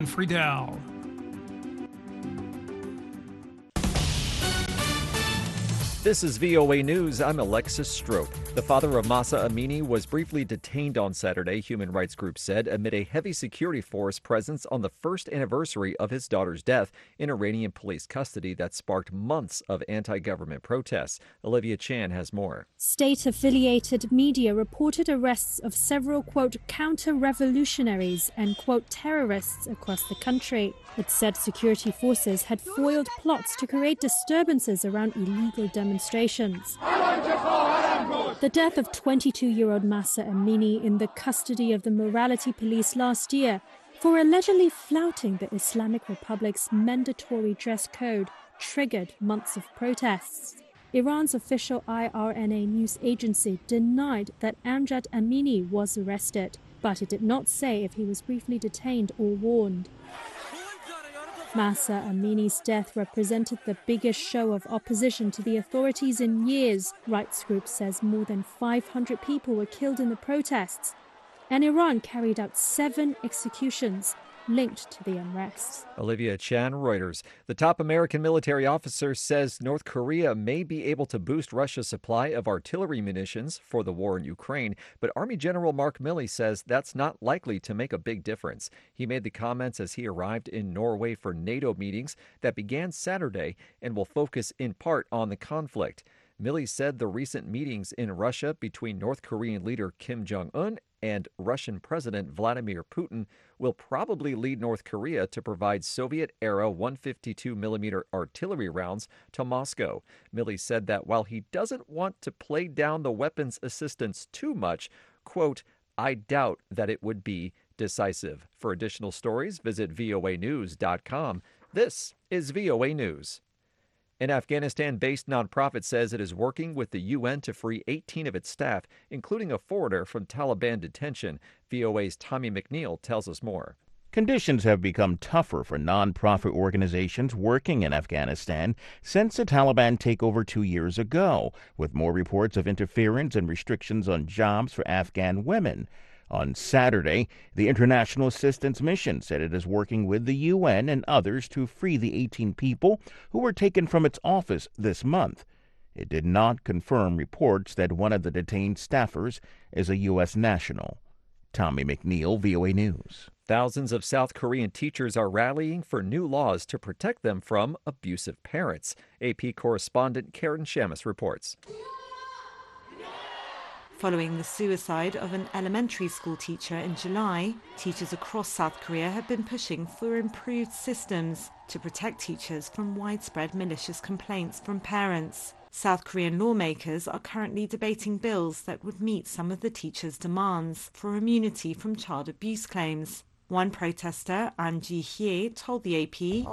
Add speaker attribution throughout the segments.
Speaker 1: Friedel.
Speaker 2: This is VOA News. I'm Alexis Strope. The father of Mahsa Amini was briefly detained on Saturday, human rights groups said, amid a heavy security force presence on the first anniversary of his daughter's death in Iranian police custody that sparked months of anti-government protests. Olivia Chan has more.
Speaker 3: State-affiliated media reported arrests of several, quote, counter-revolutionaries and, quote, terrorists across the country. It said security forces had foiled plots to create disturbances around illegal demonstrations. The death of 22-year-old Mahsa Amini in the custody of the morality police last year for allegedly flouting the Islamic Republic's mandatory dress code triggered months of protests. Iran's official IRNA news agency denied that Amjad Amini was arrested, but it did not say if he was briefly detained or warned. Mahsa Amini's death represented the biggest show of opposition to the authorities in years. Rights group says more than 500 people were killed in the protests, and Iran carried out 7 executions linked to the unrest.
Speaker 2: Olivia Chan, Reuters. The top American military officer says North Korea may be able to boost Russia's supply of artillery munitions for the war in Ukraine, but Army General Mark Milley says that's not likely to make a big difference. He made the comments as he arrived in Norway for NATO meetings that began Saturday and will focus in part on the conflict. Milley said the recent meetings in Russia between North Korean leader Kim Jong-un and Russian President Vladimir Putin will probably lead North Korea to provide Soviet-era 152mm artillery rounds to Moscow. Milley said that while he doesn't want to play down the weapons assistance too much, quote, I doubt that it would be decisive. For additional stories, visit voanews.com. This is VOA News. An Afghanistan-based nonprofit says it is working with the UN to free 18 of its staff, including a foreigner from Taliban detention. VOA's Tommy McNeil tells us more.
Speaker 4: Conditions have become tougher for nonprofit organizations working in Afghanistan since the Taliban takeover 2 years ago, with more reports of interference and restrictions on jobs for Afghan women. On Saturday, the International Assistance Mission said it is working with the UN and others to free the 18 people who were taken from its office this month. It did not confirm reports that one of the detained staffers is a U.S. national. Tommy McNeil, VOA News.
Speaker 2: Thousands of South Korean teachers are rallying for new laws to protect them from abusive parents. AP correspondent Karen Shamus reports.
Speaker 5: Following the suicide of an elementary school teacher in July, teachers across South Korea have been pushing for improved systems to protect teachers from widespread malicious complaints from parents. South Korean lawmakers are currently debating bills that would meet some of the teachers' demands for immunity from child abuse claims. One protester, An Ji-hye, told the AP,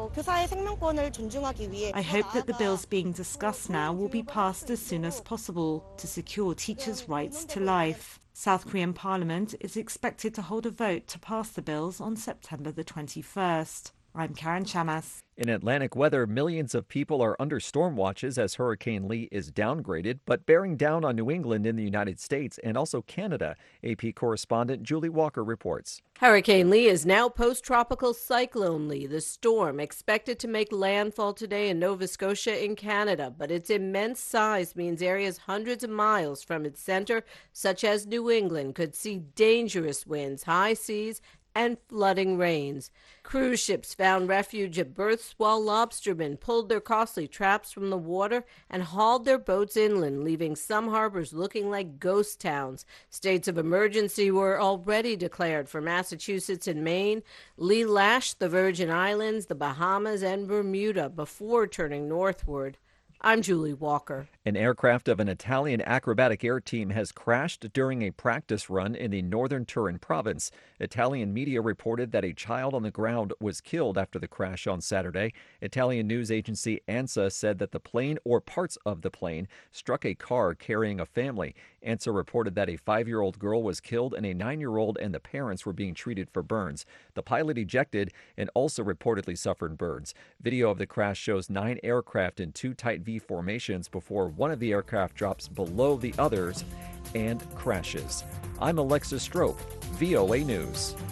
Speaker 5: I hope that the bills being discussed now will be passed as soon as possible to secure teachers' rights to life. South Korean Parliament is expected to hold a vote to pass the bills on September the 21st. I'm Karen Shamas.
Speaker 2: In Atlantic weather, millions of people are under storm watches as Hurricane Lee is downgraded, but bearing down on New England in the United States and also Canada. AP correspondent Julie Walker reports.
Speaker 6: Hurricane Lee is now post-tropical Cyclone Lee, the storm expected to make landfall today in Nova Scotia in Canada, but its immense size means areas hundreds of miles from its center, such as New England, could see dangerous winds, high seas, and flooding rains. Cruise ships found refuge at berths while lobstermen pulled their costly traps from the water and hauled their boats inland, leaving some harbors looking like ghost towns. States of emergency were already declared for Massachusetts and Maine. Lee lashed the Virgin Islands, the Bahamas, and Bermuda before turning northward. I'm Julie Walker.
Speaker 2: An aircraft of an Italian acrobatic air team has crashed during a practice run in the northern Turin province. Italian media reported that a child on the ground was killed after the crash on Saturday. Italian news agency ANSA said that the plane or parts of the plane struck a car carrying a family. ANSA reported that a 5-year-old girl was killed and a 9-year-old and the parents were being treated for burns. The pilot ejected and also reportedly suffered burns. Video of the crash shows 9 aircraft in 2 tight V formations before one of the aircraft drops below the others and crashes. I'm Alexis Strope, VOA News.